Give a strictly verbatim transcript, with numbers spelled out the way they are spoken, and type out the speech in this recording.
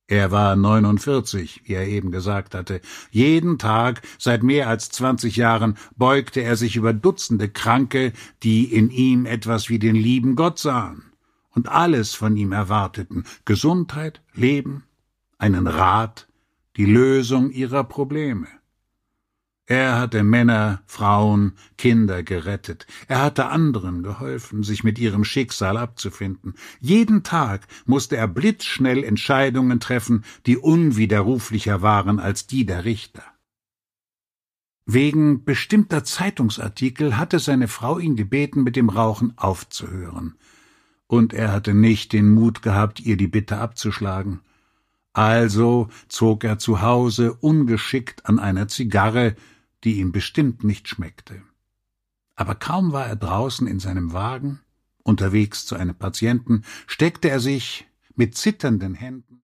Er war neunundvierzig, wie er eben gesagt hatte. Jeden Tag, seit mehr als zwanzig Jahren, beugte er sich über Dutzende Kranke, die in ihm etwas wie den lieben Gott sahen und alles von ihm erwarteten: Gesundheit, Leben, einen Rat, die Lösung ihrer Probleme. Er hatte Männer, Frauen, Kinder gerettet. Er hatte anderen geholfen, sich mit ihrem Schicksal abzufinden. Jeden Tag musste er blitzschnell Entscheidungen treffen, die unwiderruflicher waren als die der Richter. Wegen bestimmter Zeitungsartikel hatte seine Frau ihn gebeten, mit dem Rauchen aufzuhören. Und er hatte nicht den Mut gehabt, ihr die Bitte abzuschlagen. Also zog er zu Hause ungeschickt an einer Zigarre, die ihm bestimmt nicht schmeckte. Aber kaum war er draußen in seinem Wagen, unterwegs zu einem Patienten, steckte er sich mit zitternden Händen